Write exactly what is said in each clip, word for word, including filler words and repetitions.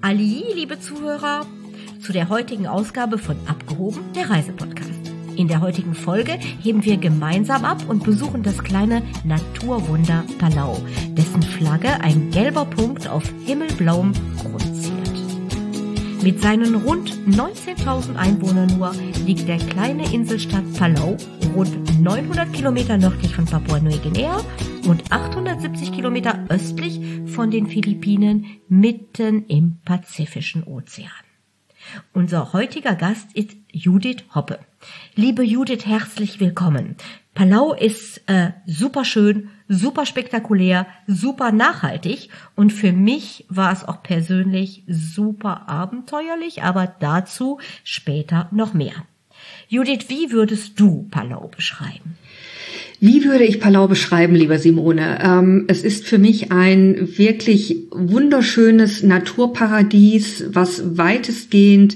Ali, liebe Zuhörer, zu der heutigen Ausgabe von Abgehoben, der Reisepodcast. In der heutigen Folge heben wir gemeinsam ab und besuchen das kleine Naturwunder Palau, dessen Flagge ein gelber Punkt auf himmelblauem Grund ziert. Mit seinen rund neunzehntausend Einwohnern nur liegt der kleine Inselstaat Palau rund neunhundert Kilometer nördlich von Papua-Neuguinea und achthundertsiebzig Kilometer östlich von den Philippinen mitten im Pazifischen Ozean. Unser heutiger Gast ist Judith Hoppe. Liebe Judith, herzlich willkommen. Palau ist äh, super schön, super spektakulär, super nachhaltig und für mich war es auch persönlich super abenteuerlich, aber dazu später noch mehr. Judith, wie würdest du Palau beschreiben? Wie würde ich Palau beschreiben, lieber Simone? Ähm, es ist für mich ein wirklich wunderschönes Naturparadies, was weitestgehend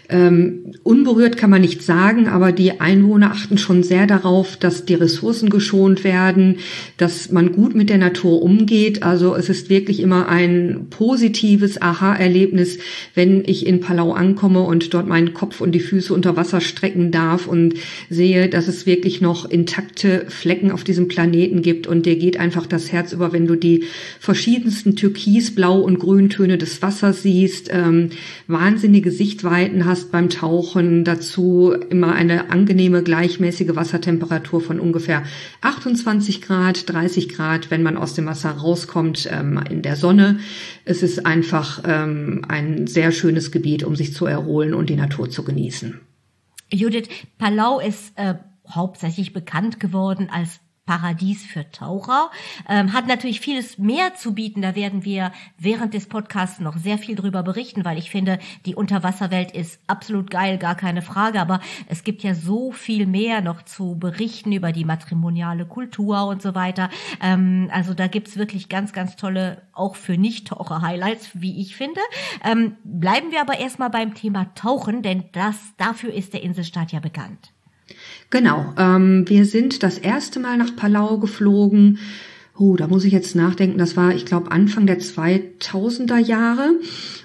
ähm, unberührt kann man nicht sagen, aber die Einwohner achten schon sehr darauf, dass die Ressourcen geschont werden, dass man gut mit der Natur umgeht. Also es ist wirklich immer ein positives Aha-Erlebnis, wenn ich in Palau ankomme und dort meinen Kopf und die Füße unter Wasser strecken darf und sehe, dass es wirklich noch intakte Flecken auf diesem Planeten gibt und dir geht einfach das Herz über, wenn du die verschiedensten Türkis-, Blau- und Grüntöne des Wassers siehst, ähm, wahnsinnige Sichtweiten hast beim Tauchen, dazu immer eine angenehme, gleichmäßige Wassertemperatur von ungefähr achtundzwanzig Grad, dreißig Grad, wenn man aus dem Wasser rauskommt, ähm, in der Sonne. Es ist einfach ähm, ein sehr schönes Gebiet, um sich zu erholen und die Natur zu genießen. Judith, Palau ist äh, hauptsächlich bekannt geworden als Paradies für Taucher, ähm, hat natürlich vieles mehr zu bieten. Da werden wir während des Podcasts noch sehr viel drüber berichten, weil ich finde, die Unterwasserwelt ist absolut geil, gar keine Frage. Aber es gibt ja so viel mehr noch zu berichten über die matrimoniale Kultur und so weiter. Ähm, also da gibt's wirklich ganz, ganz tolle, auch für Nicht-Taucher-Highlights, wie ich finde. Ähm, bleiben wir aber erstmal beim Thema Tauchen, denn das dafür ist der Inselstaat ja bekannt. Genau, ähm, wir sind das erste Mal nach Palau geflogen. Oh, da muss ich jetzt nachdenken. Das war, ich glaube, Anfang der zweitausender Jahre.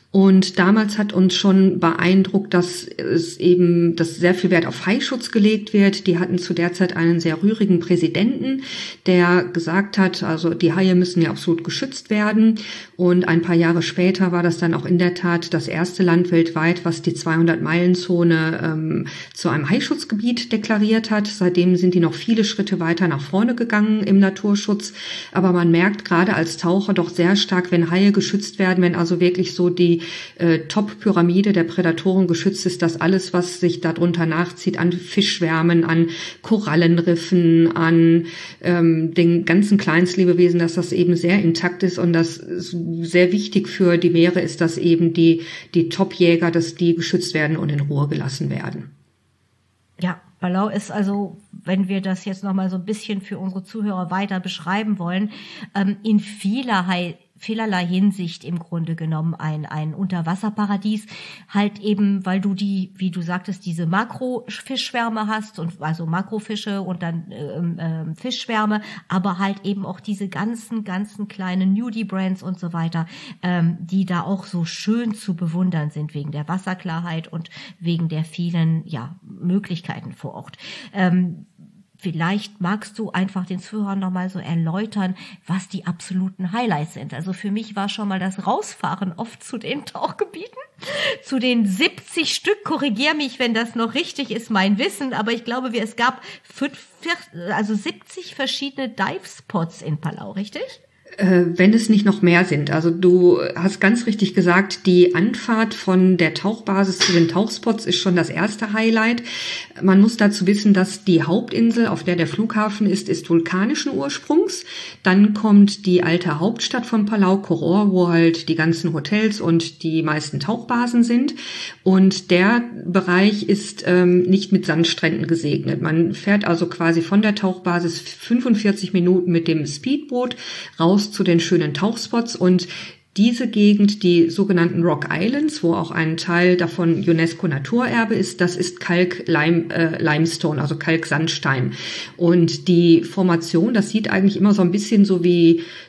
Und damals hat uns schon beeindruckt, dass es eben, dass sehr viel Wert auf Haischutz gelegt wird. Die hatten zu der Zeit einen sehr rührigen Präsidenten, der gesagt hat, also die Haie müssen ja absolut geschützt werden. Und ein paar Jahre später war das dann auch in der Tat das erste Land weltweit, was die zweihundert-Meilen-Zone ähm, zu einem Haischutzgebiet deklariert hat. Seitdem sind die noch viele Schritte weiter nach vorne gegangen im Naturschutz. Aber man merkt gerade als Taucher doch sehr stark, wenn Haie geschützt werden, wenn also wirklich so die äh, Top-Pyramide der Prädatoren geschützt ist, dass alles, was sich darunter nachzieht, an Fischschwärmen, an Korallenriffen, an ähm, den ganzen Kleinstlebewesen, dass das eben sehr intakt ist und das sehr wichtig für die Meere ist, dass eben die, die Top-Jäger, dass die geschützt werden und in Ruhe gelassen werden. Ja, Palau ist also, wenn wir das jetzt nochmal so ein bisschen für unsere Zuhörer weiter beschreiben wollen, ähm, in vielerlei vielerlei Hinsicht im Grunde genommen ein ein Unterwasserparadies, halt eben, weil du die, wie du sagtest, diese Makrofischschwärme hast und also Makrofische und dann ähm, ähm, Fischschwärme, aber halt eben auch diese ganzen ganzen kleinen Nudibrands und so weiter, ähm, die da auch so schön zu bewundern sind wegen der Wasserklarheit und wegen der vielen ja Möglichkeiten vor Ort. Ähm, Vielleicht magst du einfach den Zuhörern nochmal so erläutern, was die absoluten Highlights sind. Also für mich war schon mal das Rausfahren oft zu den Tauchgebieten, zu den siebzig Stück, korrigier mich, wenn das noch richtig ist, mein Wissen, aber ich glaube, es gab fünf, also siebzig verschiedene Dive-Spots in Palau, richtig? Wenn es nicht noch mehr sind. Also du hast ganz richtig gesagt, die Anfahrt von der Tauchbasis zu den Tauchspots ist schon das erste Highlight. Man muss dazu wissen, dass die Hauptinsel, auf der der Flughafen ist, ist vulkanischen Ursprungs. Dann kommt die alte Hauptstadt von Palau, Koror, wo halt die ganzen Hotels und die meisten Tauchbasen sind. Und der Bereich ist ähm, nicht mit Sandstränden gesegnet. Man fährt also quasi von der Tauchbasis fünfundvierzig Minuten mit dem Speedboot raus zu den schönen Tauchspots und diese Gegend, die sogenannten Rock Islands, wo auch ein Teil davon UNESCO-Naturerbe ist, das ist Kalk-Limestone, also Kalksandstein. Und die Formation, das sieht eigentlich immer so ein bisschen so wie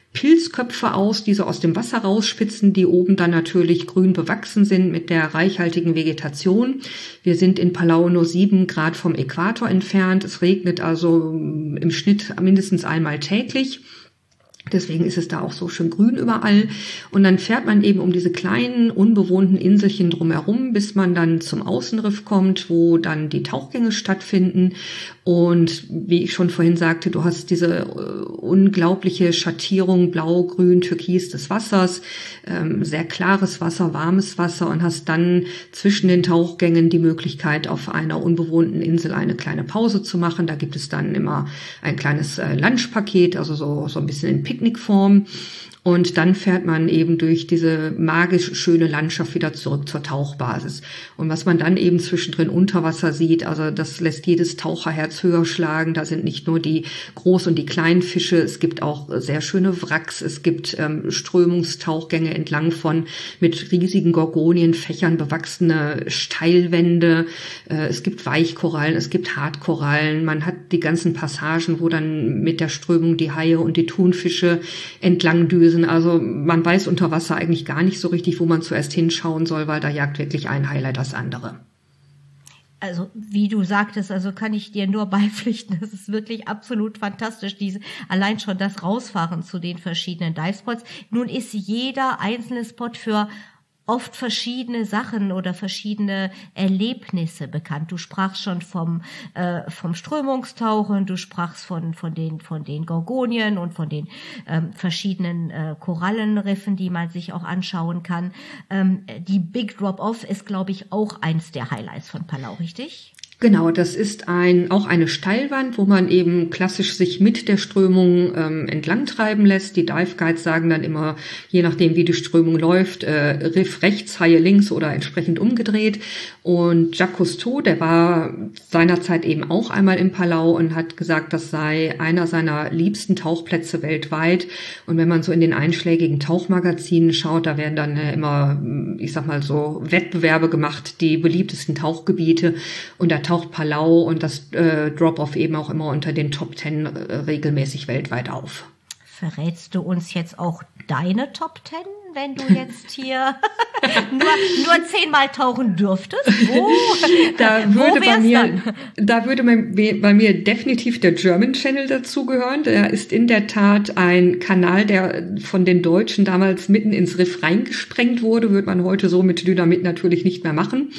Pilzköpfe aus, die so aus dem Wasser rausspitzen, die oben dann natürlich grün bewachsen sind mit der reichhaltigen Vegetation. Wir sind in Palau nur sieben Grad vom Äquator entfernt. Es regnet also im Schnitt mindestens einmal täglich. Deswegen ist es da auch so schön grün überall. Und dann fährt man eben um diese kleinen, unbewohnten Inselchen drumherum, bis man dann zum Außenriff kommt, wo dann die Tauchgänge stattfinden. Und wie ich schon vorhin sagte, du hast diese äh, unglaubliche Schattierung blau, grün, türkis des Wassers, ähm, sehr klares Wasser, warmes Wasser und hast dann zwischen den Tauchgängen die Möglichkeit, auf einer unbewohnten Insel eine kleine Pause zu machen. Da gibt es dann immer ein kleines äh, Lunchpaket, also so, so ein bisschen in Picknickform. Und dann fährt man eben durch diese magisch schöne Landschaft wieder zurück zur Tauchbasis. Und was man dann eben zwischendrin unter Wasser sieht, also das lässt jedes Taucherherz höher schlagen. Da sind nicht nur die Groß- und die kleinen Fische, es gibt auch sehr schöne Wracks, es gibt ähm, Strömungstauchgänge entlang von mit riesigen Gorgonienfächern bewachsene Steilwände. Äh, es gibt Weichkorallen, es gibt Hartkorallen. Man hat die ganzen Passagen, wo dann mit der Strömung die Haie und die Thunfische entlang düsen. Also man weiß unter Wasser eigentlich gar nicht so richtig, wo man zuerst hinschauen soll, weil da jagt wirklich ein Highlight das andere. Also wie du sagtest, also kann ich dir nur beipflichten, das ist wirklich absolut fantastisch, diese allein schon das Rausfahren zu den verschiedenen Divespots. Nun ist jeder einzelne Spot für oft verschiedene Sachen oder verschiedene Erlebnisse bekannt. Du sprachst schon vom äh, vom Strömungstauchen, du sprachst von von den von den Gorgonien und von den ähm, verschiedenen äh, Korallenriffen, die man sich auch anschauen kann. Ähm, die Big Drop-Off ist, glaube ich, auch eins der Highlights von Palau, richtig? Genau, das ist ein auch eine Steilwand, wo man eben klassisch sich mit der Strömung ähm, entlang treiben lässt. Die Dive Guides sagen dann immer, je nachdem wie die Strömung läuft, äh, Riff rechts, Haie links oder entsprechend umgedreht. Und Jacques Cousteau, der war seinerzeit eben auch einmal in Palau und hat gesagt, das sei einer seiner liebsten Tauchplätze weltweit. Und wenn man so in den einschlägigen Tauchmagazinen schaut, da werden dann äh, immer, ich sag mal so, Wettbewerbe gemacht, die beliebtesten Tauchgebiete. Und da taucht Palau und das äh, Drop-Off eben auch immer unter den Top Ten äh, regelmäßig weltweit auf. Verrätst du uns jetzt auch deine Top Ten, wenn du jetzt hier nur, nur zehnmal tauchen dürftest? Wo, da würde wo bei mir, dann? Da würde bei mir definitiv der German Channel dazugehören. Der ist in der Tat ein Kanal, der von den Deutschen damals mitten ins Riff reingesprengt wurde. Würde man heute so mit Dynamit natürlich nicht mehr machen.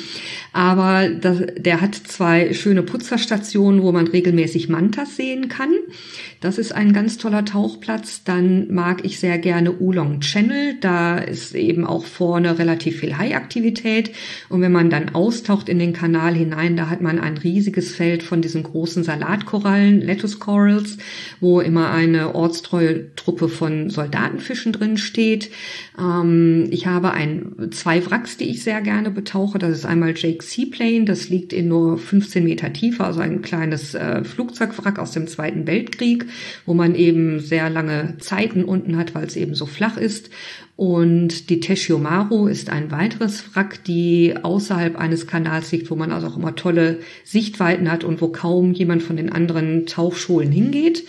Aber das, der hat zwei schöne Putzerstationen, wo man regelmäßig Mantas sehen kann. Das ist ein ganz toller Tauchplatz. Dann mag ich sehr gerne Oolong Channel. Da ist eben auch vorne relativ viel Haiaktivität. Und wenn man dann austaucht in den Kanal hinein, da hat man ein riesiges Feld von diesen großen Salatkorallen, Lettuce Corals, wo immer eine ortstreue Truppe von Soldatenfischen drin steht. Ähm, ich habe ein, zwei Wracks, die ich sehr gerne betauche. Das ist einmal Jake Seaplane. Das liegt in nur fünfzehn Meter Tiefe, also ein kleines äh, Flugzeugwrack aus dem Zweiten Weltkrieg, wo man eben sehr lange Zeiten unten hat, weil es eben so flach ist. Und die Teshiomaru ist ein weiteres Wrack, die außerhalb eines Kanals liegt, wo man also auch immer tolle Sichtweiten hat und wo kaum jemand von den anderen Tauchschulen hingeht.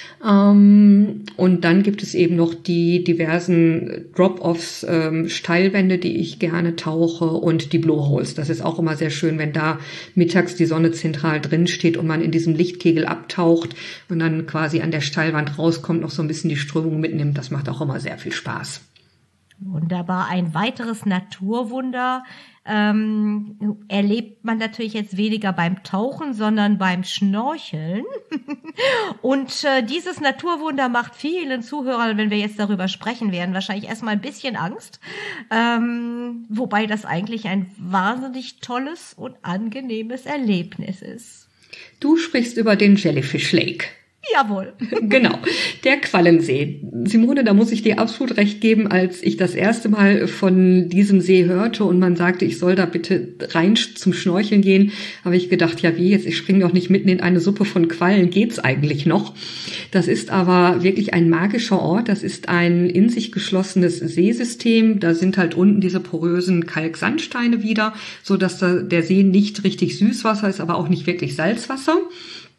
Ähm, und dann gibt es eben noch die diversen Drop-Offs, ähm, Steilwände, die ich gerne tauche, und die Blowholes. Das ist auch immer sehr schön, wenn da mittags die Sonne zentral drin steht und man in diesem Lichtkegel abtaucht und dann quasi an der Steilwand rauskommt, noch so ein bisschen die Strömung mitnimmt. Das macht auch immer sehr viel Spaß. Wunderbar. Ein weiteres Naturwunder ähm, erlebt man natürlich jetzt weniger beim Tauchen, sondern beim Schnorcheln. Und äh, dieses Naturwunder macht vielen Zuhörern, wenn wir jetzt darüber sprechen werden, wahrscheinlich erstmal ein bisschen Angst. Ähm, wobei das eigentlich ein wahnsinnig tolles und angenehmes Erlebnis ist. Du sprichst über den Jellyfish Lake. Jawohl. Genau, der Quallensee. Simone, da muss ich dir absolut recht geben, als ich das erste Mal von diesem See hörte und man sagte, ich soll da bitte rein zum Schnorcheln gehen, habe ich gedacht, ja wie jetzt, ich springe doch nicht mitten in eine Suppe von Quallen, geht's eigentlich noch? Das ist aber wirklich ein magischer Ort, das ist ein in sich geschlossenes Seesystem, da sind halt unten diese porösen Kalksandsteine wieder, so dass da der See nicht richtig Süßwasser ist, aber auch nicht wirklich Salzwasser.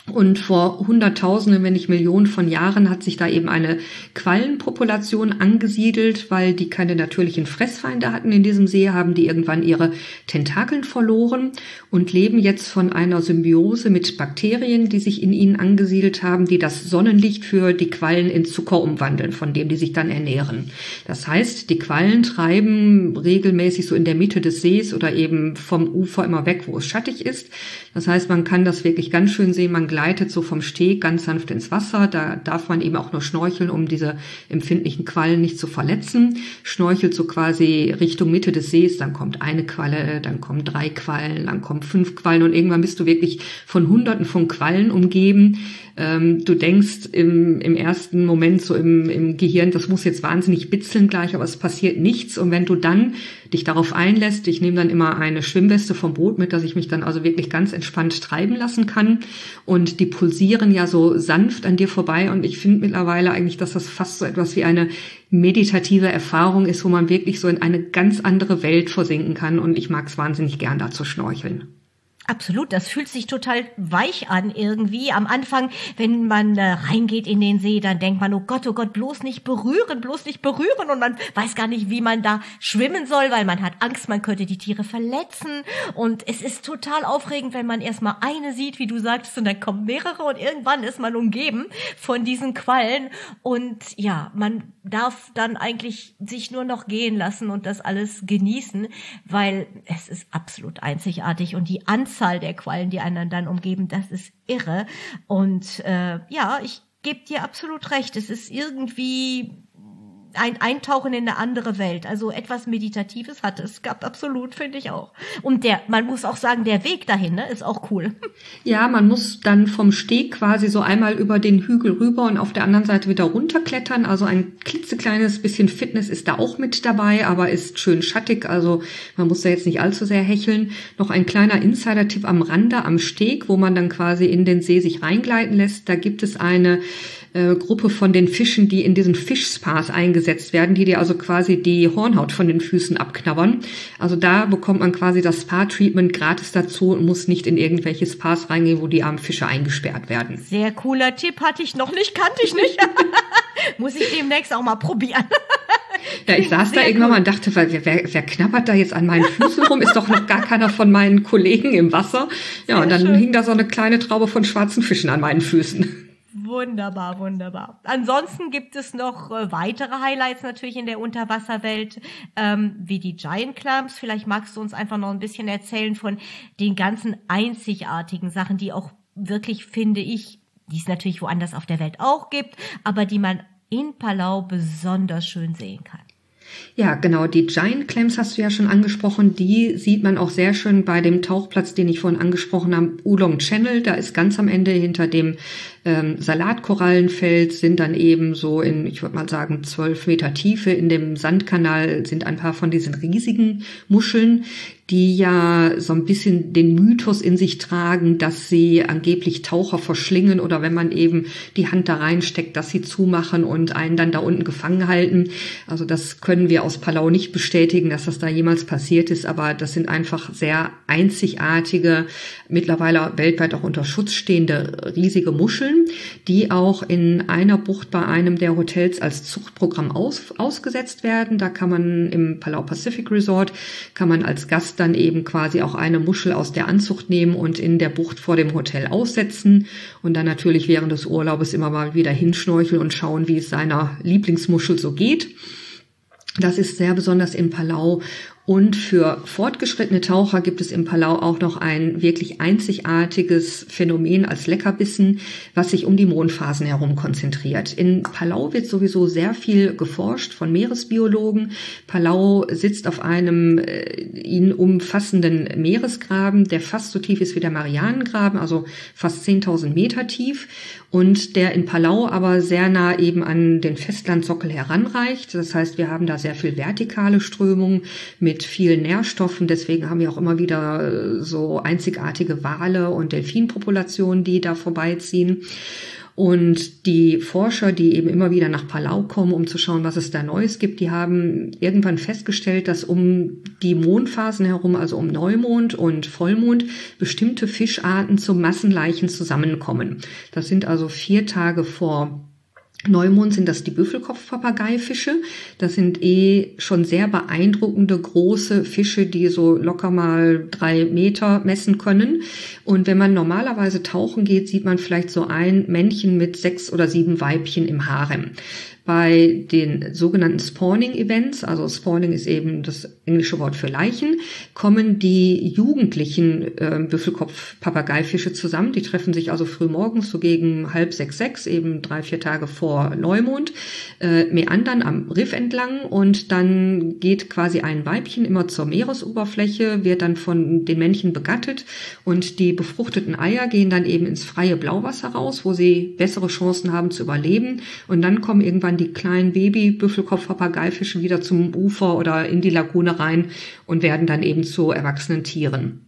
Und vor Hunderttausenden, wenn nicht Millionen von Jahren hat sich da eben eine Quallenpopulation angesiedelt, weil die keine natürlichen Fressfeinde hatten in diesem See, haben die irgendwann ihre Tentakeln verloren und leben jetzt von einer Symbiose mit Bakterien, die sich in ihnen angesiedelt haben, die das Sonnenlicht für die Quallen in Zucker umwandeln, von dem die sich dann ernähren. Das heißt, die Quallen treiben regelmäßig so in der Mitte des Sees oder eben vom Ufer immer weg, wo es schattig ist. Das heißt, man kann das wirklich ganz schön sehen, man gleitet so vom Steg ganz sanft ins Wasser. Da darf man eben auch nur schnorcheln, um diese empfindlichen Quallen nicht zu verletzen. Schnorchelt so quasi Richtung Mitte des Sees, dann kommt eine Qualle, dann kommen drei Quallen, dann kommen fünf Quallen und irgendwann bist du wirklich von Hunderten von Quallen umgeben. Ähm, du denkst im, im ersten Moment so im, im Gehirn, das muss jetzt wahnsinnig bitzeln gleich, aber es passiert nichts. Und wenn du dann dich darauf einlässt, ich nehme dann immer eine Schwimmweste vom Boot mit, dass ich mich dann also wirklich ganz entspannt treiben lassen kann. Und die pulsieren ja so sanft an dir vorbei. Und ich finde mittlerweile eigentlich, dass das fast so etwas wie eine meditative Erfahrung ist, wo man wirklich so in eine ganz andere Welt versinken kann. Und ich mag es wahnsinnig gern, da zu schnorcheln. Absolut, das fühlt sich total weich an irgendwie. Am Anfang, wenn man äh, reingeht in den See, dann denkt man, oh Gott, oh Gott, bloß nicht berühren, bloß nicht berühren. Und man weiß gar nicht, wie man da schwimmen soll, weil man hat Angst, man könnte die Tiere verletzen. Und es ist total aufregend, wenn man erstmal eine sieht, wie du sagtest, und dann kommen mehrere und irgendwann ist man umgeben von diesen Quallen. Und ja, man darf dann eigentlich sich nur noch gehen lassen und das alles genießen, weil es ist absolut einzigartig und die Anzahl der Quallen, die einen dann umgeben, das ist irre. Und äh, ja, ich gebe dir absolut recht. Es ist irgendwie ein Eintauchen in eine andere Welt. Also etwas Meditatives hat es. Gab absolut, finde ich auch. Und der, man muss auch sagen, der Weg dahin, ne, ist auch cool. Ja, man muss dann vom Steg quasi so einmal über den Hügel rüber und auf der anderen Seite wieder runterklettern. Also ein klitzekleines bisschen Fitness ist da auch mit dabei, aber ist schön schattig. Also man muss da jetzt nicht allzu sehr hecheln. Noch ein kleiner Insider-Tipp am Rande, am Steg, wo man dann quasi in den See sich reingleiten lässt. Da gibt es eine äh, Gruppe von den Fischen, die in diesen Fischspas eingesetzt werden, die dir also quasi die Hornhaut von den Füßen abknabbern. Also da bekommt man quasi das Spa-Treatment gratis dazu und muss nicht in irgendwelche Spas reingehen, wo die armen Fische eingesperrt werden. Sehr cooler Tipp, hatte ich noch nicht, kannte ich nicht. Muss ich demnächst auch mal probieren. Ja, ich saß Sehr da irgendwann cool. mal und dachte, wer, wer, wer knabbert da jetzt an meinen Füßen rum? Ist doch noch gar keiner von meinen Kollegen im Wasser. Ja, Sehr und dann schön. Hing da so eine kleine Traube von schwarzen Fischen an meinen Füßen. Wunderbar, wunderbar. Ansonsten gibt es noch äh, weitere Highlights natürlich in der Unterwasserwelt, ähm, wie die Giant Clams. Vielleicht magst du uns einfach noch ein bisschen erzählen von den ganzen einzigartigen Sachen, die auch wirklich, finde ich, die es natürlich woanders auf der Welt auch gibt, aber die man in Palau besonders schön sehen kann. Ja, genau. Die Giant Clams hast du ja schon angesprochen. Die sieht man auch sehr schön bei dem Tauchplatz, den ich vorhin angesprochen habe, Oolong Channel. Da ist ganz am Ende hinter dem ähm, Salatkorallenfeld sind dann eben so in, ich würde mal sagen, zwölf Meter Tiefe in dem Sandkanal sind ein paar von diesen riesigen Muscheln, die ja so ein bisschen den Mythos in sich tragen, dass sie angeblich Taucher verschlingen oder wenn man eben die Hand da reinsteckt, dass sie zumachen und einen dann da unten gefangen halten. Also das können wir aus Palau nicht bestätigen, dass das da jemals passiert ist, aber das sind einfach sehr einzigartige, mittlerweile weltweit auch unter Schutz stehende riesige Muscheln, die auch in einer Bucht bei einem der Hotels als Zuchtprogramm aus, ausgesetzt werden. Da kann man im Palau Pacific Resort, kann man als Gast dann eben quasi auch eine Muschel aus der Anzucht nehmen und in der Bucht vor dem Hotel aussetzen und dann natürlich während des Urlaubes immer mal wieder hinschnorcheln und schauen, wie es seiner Lieblingsmuschel so geht. Das ist sehr besonders in Palau. Und für fortgeschrittene Taucher gibt es im Palau auch noch ein wirklich einzigartiges Phänomen als Leckerbissen, was sich um die Mondphasen herum konzentriert. In Palau wird sowieso sehr viel geforscht von Meeresbiologen. Palau sitzt auf einem äh, ihn umfassenden Meeresgraben, der fast so tief ist wie der Marianengraben, also fast zehntausend Meter tief. Und der in Palau aber sehr nah eben an den Festlandsockel heranreicht. Das heißt, wir haben da sehr viel vertikale Strömung mit vielen Nährstoffen. Deswegen haben wir auch immer wieder so einzigartige Wale und Delfinpopulationen, die da vorbeiziehen. Und die Forscher, die eben immer wieder nach Palau kommen, um zu schauen, was es da Neues gibt, die haben irgendwann festgestellt, dass um die Mondphasen herum, also um Neumond und Vollmond, bestimmte Fischarten zu Massenleichen zusammenkommen. Das sind also vier Tage vor Neumond sind das die Büffelkopfpapageifische. Das sind eh schon sehr beeindruckende große Fische, die so locker mal drei Meter messen können. Und wenn man normalerweise tauchen geht, sieht man vielleicht so ein Männchen mit sechs oder sieben Weibchen im Harem. Bei den sogenannten Spawning-Events, also Spawning ist eben das englische Wort für Leichen, kommen die jugendlichen äh, Büffelkopf-Papageifische zusammen. Die treffen sich also früh morgens, so gegen halb sechs, sechs, eben drei, vier Tage vor Neumond, äh, meandern am Riff entlang und dann geht quasi ein Weibchen immer zur Meeresoberfläche, wird dann von den Männchen begattet und die befruchteten Eier gehen dann eben ins freie Blauwasser raus, wo sie bessere Chancen haben zu überleben und dann kommen irgendwann die kleinen Baby-Büffelkopf-Papageifische wieder zum Ufer oder in die Lagune rein und werden dann eben zu erwachsenen Tieren.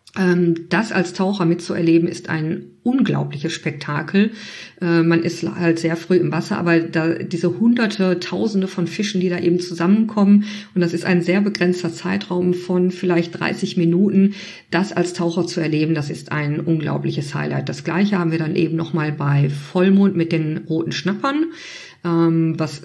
Das als Taucher mitzuerleben, ist ein unglaubliches Spektakel. Man ist halt sehr früh im Wasser, aber da diese Hunderte, Tausende von Fischen, die da eben zusammenkommen, und das ist ein sehr begrenzter Zeitraum von vielleicht dreißig Minuten, das als Taucher zu erleben, das ist ein unglaubliches Highlight. Das Gleiche haben wir dann eben nochmal bei Vollmond mit den roten Schnappern, was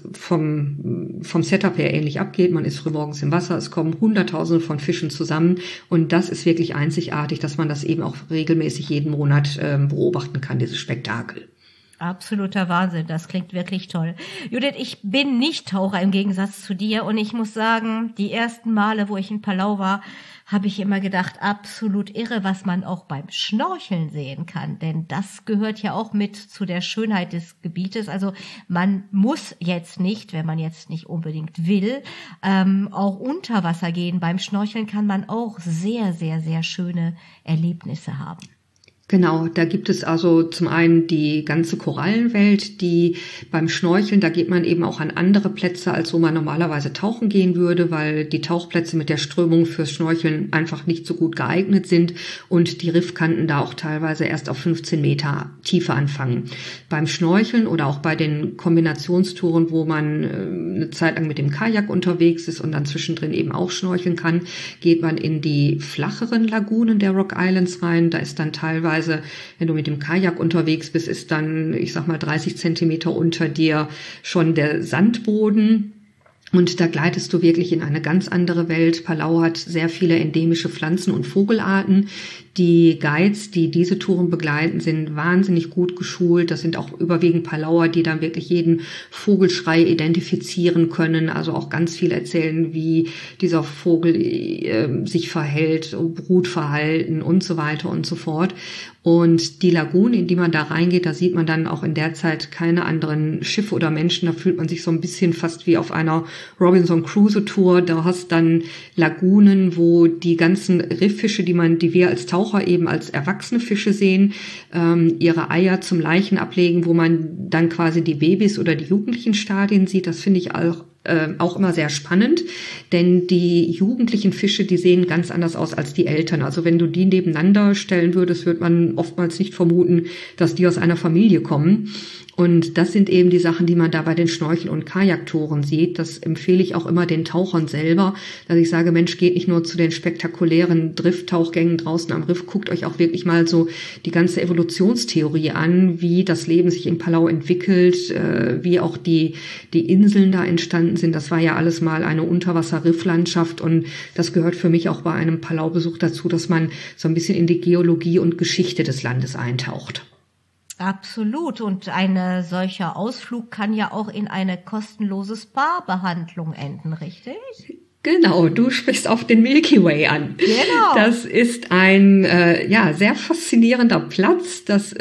vom, vom Setup her ähnlich abgeht. Man ist frühmorgens im Wasser, es kommen Hunderttausende von Fischen zusammen und das ist wirklich einzigartig, dass man das eben auch regelmäßig jeden Monat äh, beobachten kann, dieses Spektakel. Absoluter Wahnsinn, das klingt wirklich toll. Judith, ich bin nicht Taucher im Gegensatz zu dir und ich muss sagen, die ersten Male, wo ich in Palau war, habe ich immer gedacht, absolut irre, was man auch beim Schnorcheln sehen kann, denn das gehört ja auch mit zu der Schönheit des Gebietes. Also man muss jetzt nicht, wenn man jetzt nicht unbedingt will, ähm, auch unter Wasser gehen. Beim Schnorcheln kann man auch sehr, sehr, sehr schöne Erlebnisse haben. Genau, da gibt es also zum einen die ganze Korallenwelt, die beim Schnorcheln, da geht man eben auch an andere Plätze, als wo man normalerweise tauchen gehen würde, weil die Tauchplätze mit der Strömung fürs Schnorcheln einfach nicht so gut geeignet sind und die Riffkanten da auch teilweise erst auf fünfzehn Meter Tiefe anfangen. Beim Schnorcheln oder auch bei den Kombinationstouren, wo man eine Zeit lang mit dem Kajak unterwegs ist und dann zwischendrin eben auch schnorcheln kann, geht man in die flacheren Lagunen der Rock Islands rein. Da ist dann teilweise, wenn du mit dem Kajak unterwegs bist, ist dann, ich sag mal, dreißig Zentimeter unter dir schon der Sandboden. Und da gleitest du wirklich in eine ganz andere Welt. Palau hat sehr viele endemische Pflanzen- und Vogelarten. Die Guides, die diese Touren begleiten, sind wahnsinnig gut geschult. Das sind auch überwiegend Palauer, die dann wirklich jeden Vogelschrei identifizieren können. Also auch ganz viel erzählen, wie dieser Vogel äh, sich verhält, Brutverhalten und so weiter und so fort. Und die Lagune, in die man da reingeht, da sieht man dann auch in der Zeit keine anderen Schiffe oder Menschen. Da fühlt man sich so ein bisschen fast wie auf einer Robinson Crusoe Tour. Da hast dann Lagunen, wo die ganzen Rifffische, die man, die wir als Taucher eben als erwachsene Fische sehen, ähm, ihre Eier zum Leichen ablegen, wo man dann quasi die Babys oder die jugendlichen Stadien sieht. Das finde ich auch Äh, auch immer sehr spannend, denn die jugendlichen Fische, die sehen ganz anders aus als die Eltern. Also wenn du die nebeneinander stellen würdest, wird man oftmals nicht vermuten, dass die aus einer Familie kommen. Und das sind eben die Sachen, die man da bei den Schnorchel- und Kajaktouren sieht. Das empfehle ich auch immer den Tauchern selber, dass ich sage, Mensch, geht nicht nur zu den spektakulären Drifttauchgängen draußen am Riff, guckt euch auch wirklich mal so die ganze Evolutionstheorie an, wie das Leben sich in Palau entwickelt, äh, wie auch die, die Inseln da entstanden sind. Das war ja alles mal eine Unterwasser-Rifflandschaft und das gehört für mich auch bei einem Palau-Besuch dazu, dass man so ein bisschen in die Geologie und Geschichte des Landes eintaucht. Absolut. Und ein solcher Ausflug kann ja auch in eine kostenlose Spa-Behandlung enden, richtig? Genau, du sprichst auf den Milky Way an. Genau. Das ist ein äh, ja sehr faszinierender Platz. Das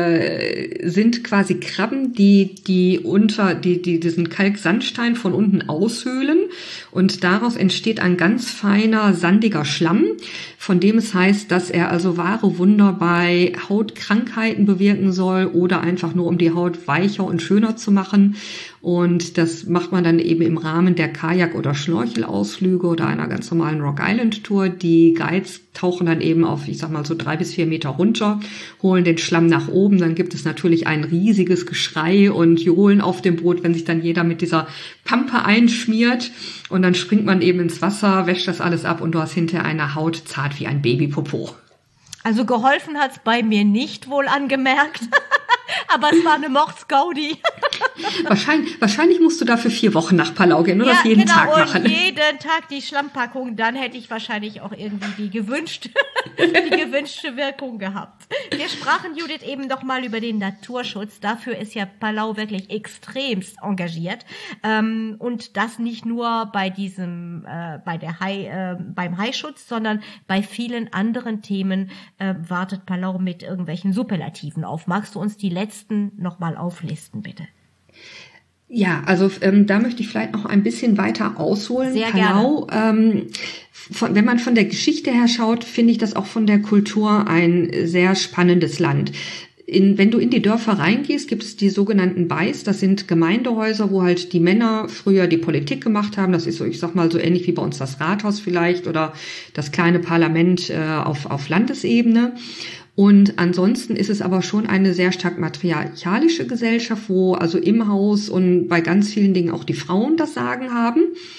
äh, sind quasi Krabben, die die unter die die diesen Kalksandstein von unten aushöhlen und daraus entsteht ein ganz feiner sandiger Schlamm, von dem es heißt, dass er also wahre Wunder bei Hautkrankheiten bewirken soll oder einfach nur um die Haut weicher und schöner zu machen. Und das macht man dann eben im Rahmen der Kajak- oder Schnorchelausflüge oder einer ganz normalen Rock Island Tour. Die Guides tauchen dann eben auf, ich sag mal, so drei bis vier Meter runter, holen den Schlamm nach oben. Dann gibt es natürlich ein riesiges Geschrei und Johlen auf dem Boot, wenn sich dann jeder mit dieser Pampe einschmiert. Und dann springt man eben ins Wasser, wäscht das alles ab und du hast hinterher eine Haut zart wie ein Babypopo. Also geholfen hat's bei mir nicht, wohl angemerkt. Aber es war eine Mordsgaudi. Wahrscheinlich, wahrscheinlich musst du dafür vier Wochen nach Palau gehen oder ja, das jeden genau, Tag machen. Und jeden Tag die Schlammpackung, dann hätte ich wahrscheinlich auch irgendwie die gewünschte, die gewünschte Wirkung gehabt. Wir sprachen, Judith, eben doch mal über den Naturschutz. Dafür ist ja Palau wirklich extremst engagiert. Ähm, und das nicht nur bei diesem, äh, bei der Hai, äh, beim Haischutz, sondern bei vielen anderen Themen äh, wartet Palau mit irgendwelchen Superlativen auf. Magst du uns die letzten nochmal auflisten, bitte? Ja, also ähm, da möchte ich vielleicht noch ein bisschen weiter ausholen. Sehr Palau, ähm, von, wenn man von der Geschichte her schaut, finde ich das auch von der Kultur ein sehr spannendes Land. In, wenn du in die Dörfer reingehst, gibt es die sogenannten Bais. Das sind Gemeindehäuser, wo halt die Männer früher die Politik gemacht haben. Das ist so, ich sag mal, so ähnlich wie bei uns das Rathaus vielleicht oder das kleine Parlament äh, auf, auf Landesebene. Und ansonsten ist es aber schon eine sehr stark matriarchalische Gesellschaft, wo also im Haus und bei ganz vielen Dingen auch die Frauen das Sagen haben.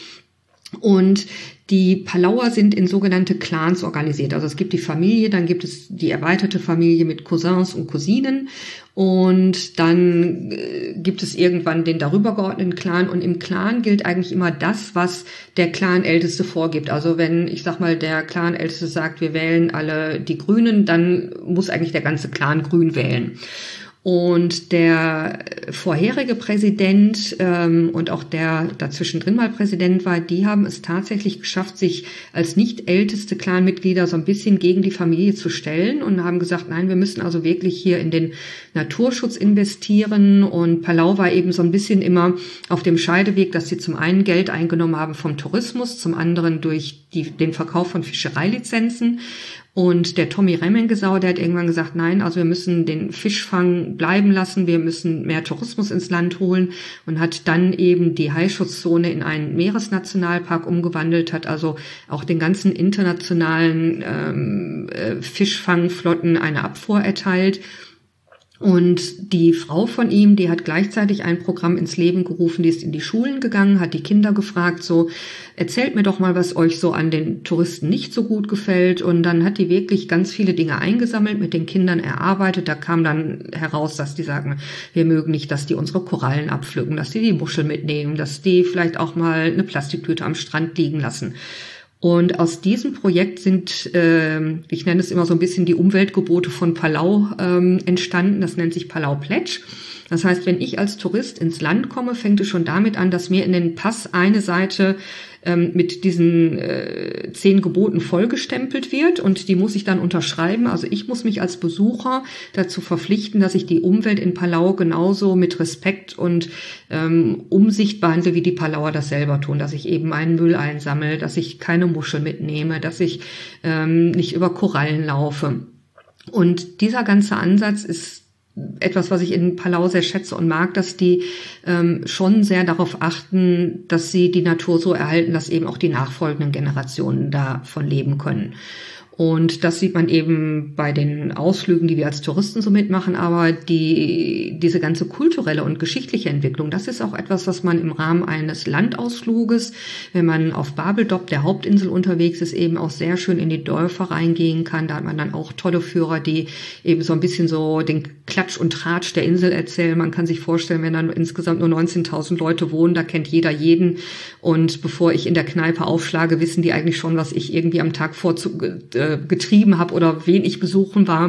Und die Palauer sind in sogenannte Clans organisiert. Also es gibt die Familie, dann gibt es die erweiterte Familie mit Cousins und Cousinen und dann äh, gibt es irgendwann den darüber geordneten Clan und im Clan gilt eigentlich immer das, was der Clanälteste vorgibt. Also wenn, ich sag mal, der Clanälteste sagt, wir wählen alle die Grünen, dann muss eigentlich der ganze Clan Grün wählen. Und der vorherige Präsident ähm, und auch der dazwischen drin mal Präsident war, die haben es tatsächlich geschafft, sich als nicht älteste Clanmitglieder so ein bisschen gegen die Familie zu stellen und haben gesagt, nein, wir müssen also wirklich hier in den Naturschutz investieren. Und Palau war eben so ein bisschen immer auf dem Scheideweg, dass sie zum einen Geld eingenommen haben vom Tourismus, zum anderen durch die, den Verkauf von Fischereilizenzen. Und der Tommy Remmengesau, der hat irgendwann gesagt, nein, also wir müssen den Fischfang bleiben lassen, wir müssen mehr Tourismus ins Land holen und hat dann eben die Haischutzzone in einen Meeresnationalpark umgewandelt, hat also auch den ganzen internationalen ähm, äh, Fischfangflotten eine Abfuhr erteilt. Und die Frau von ihm, die hat gleichzeitig ein Programm ins Leben gerufen, die ist in die Schulen gegangen, hat die Kinder gefragt, so, erzählt mir doch mal, was euch so an den Touristen nicht so gut gefällt. Und dann hat die wirklich ganz viele Dinge eingesammelt, mit den Kindern erarbeitet. Da kam dann heraus, dass die sagen, wir mögen nicht, dass die unsere Korallen abpflücken, dass die die Muschel mitnehmen, dass die vielleicht auch mal eine Plastiktüte am Strand liegen lassen. Und aus diesem Projekt sind, äh, ich nenne es immer so ein bisschen die Umweltgebote von Palau ähm, entstanden. Das nennt sich Palau Pledge. Das heißt, wenn ich als Tourist ins Land komme, fängt es schon damit an, dass mir in den Pass eine Seite ähm, mit diesen äh, zehn Geboten vollgestempelt wird und die muss ich dann unterschreiben. Also ich muss mich als Besucher dazu verpflichten, dass ich die Umwelt in Palau genauso mit Respekt und ähm, Umsicht behandle, wie die Palauer das selber tun. Dass ich eben meinen Müll einsammle, dass ich keine Muschel mitnehme, dass ich ähm, nicht über Korallen laufe. Und dieser ganze Ansatz ist etwas, was ich in Palau sehr schätze und mag, dass die ähm, schon sehr darauf achten, dass sie die Natur so erhalten, dass eben auch die nachfolgenden Generationen davon leben können. Und das sieht man eben bei den Ausflügen, die wir als Touristen so mitmachen. Aber die, diese ganze kulturelle und geschichtliche Entwicklung, das ist auch etwas, was man im Rahmen eines Landausfluges, wenn man auf Babeldop, der Hauptinsel, unterwegs ist, eben auch sehr schön in die Dörfer reingehen kann. Da hat man dann auch tolle Führer, die eben so ein bisschen so den Klatsch und Tratsch der Insel erzählen. Man kann sich vorstellen, wenn dann insgesamt nur neunzehntausend Leute wohnen, da kennt jeder jeden. Und bevor ich in der Kneipe aufschlage, wissen die eigentlich schon, was ich irgendwie am Tag vorzu getrieben habe oder wen ich besuchen war.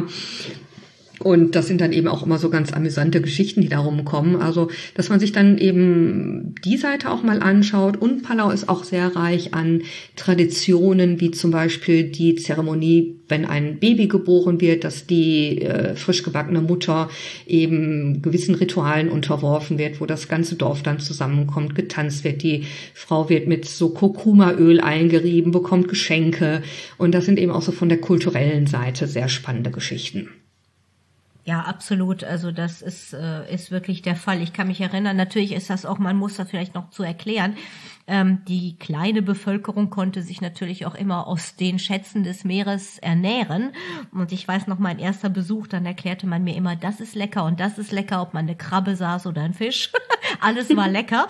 Und das sind dann eben auch immer so ganz amüsante Geschichten, die darum kommen. Also, dass man sich dann eben die Seite auch mal anschaut. Und Palau ist auch sehr reich an Traditionen, wie zum Beispiel die Zeremonie, wenn ein Baby geboren wird, dass die äh, frisch gebackene Mutter eben gewissen Ritualen unterworfen wird, wo das ganze Dorf dann zusammenkommt, getanzt wird. Die Frau wird mit so Kurkumaöl eingerieben, bekommt Geschenke. Und das sind eben auch so von der kulturellen Seite sehr spannende Geschichten. Ja, absolut. Also das ist äh, ist wirklich der Fall. Ich kann mich erinnern, natürlich ist das auch, man muss das vielleicht noch zu erklären, ähm, die kleine Bevölkerung konnte sich natürlich auch immer aus den Schätzen des Meeres ernähren. Und ich weiß noch, mein erster Besuch, dann erklärte man mir immer, das ist lecker und das ist lecker, ob man eine Krabbe saß oder ein Fisch. Alles war lecker.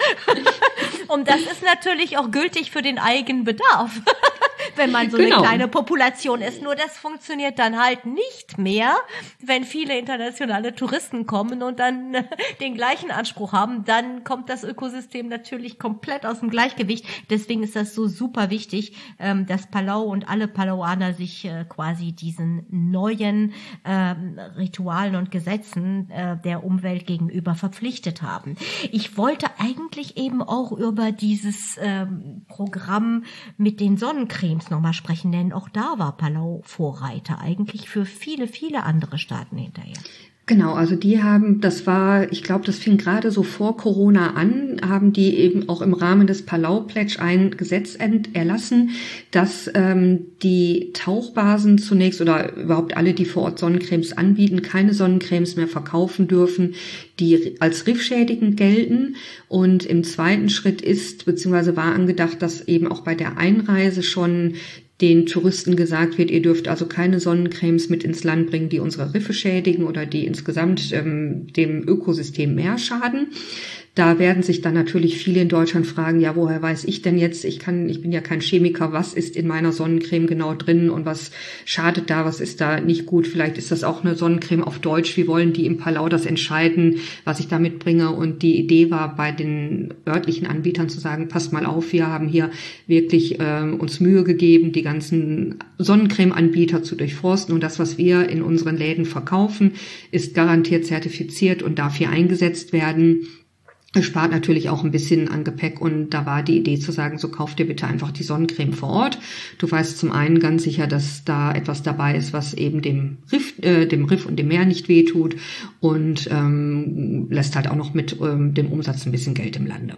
Und das ist natürlich auch gültig für den Eigenbedarf. Wenn man so genau. eine kleine Population ist. Nur das funktioniert dann halt nicht mehr, wenn viele internationale Touristen kommen und dann äh, den gleichen Anspruch haben, dann kommt das Ökosystem natürlich komplett aus dem Gleichgewicht. Deswegen ist das so super wichtig, ähm, dass Palau und alle Palauaner sich äh, quasi diesen neuen ähm, Ritualen und Gesetzen äh, der Umwelt gegenüber verpflichtet haben. Ich wollte eigentlich eben auch über dieses ähm, Programm mit den Sonnencremes nochmal sprechen, denn auch da war Palau Vorreiter, eigentlich für viele, viele andere Staaten hinterher. Genau, also die haben, das war, ich glaube, das fing gerade so vor Corona an, haben die eben auch im Rahmen des Palau Pledge ein Gesetz ent- erlassen, dass ähm, die Tauchbasen zunächst oder überhaupt alle, die vor Ort Sonnencremes anbieten, keine Sonnencremes mehr verkaufen dürfen, die als riffschädigend gelten. Und im zweiten Schritt ist, beziehungsweise war angedacht, dass eben auch bei der Einreise schon den Touristen gesagt wird, ihr dürft also keine Sonnencremes mit ins Land bringen, die unsere Riffe schädigen oder die insgesamt ähm, dem Ökosystem mehr schaden. Da werden sich dann natürlich viele in Deutschland fragen, ja, woher weiß ich denn jetzt, ich kann, ich bin ja kein Chemiker, was ist in meiner Sonnencreme genau drin und was schadet da, was ist da nicht gut? Vielleicht ist das auch eine Sonnencreme auf Deutsch. Wie wollen die im Palau das entscheiden, was ich da mitbringe? Und die Idee war, bei den örtlichen Anbietern zu sagen, passt mal auf, wir haben hier wirklich äh, uns Mühe gegeben, die ganzen Sonnencreme-Anbieter zu durchforsten und das, was wir in unseren Läden verkaufen, ist garantiert zertifiziert und darf hier eingesetzt werden. Es spart natürlich auch ein bisschen an Gepäck und da war die Idee zu sagen, so kauf dir bitte einfach die Sonnencreme vor Ort. Du weißt zum einen ganz sicher, dass da etwas dabei ist, was eben dem Riff, äh, dem Riff und dem Meer nicht wehtut und ähm, lässt halt auch noch mit ähm, dem Umsatz ein bisschen Geld im Lande.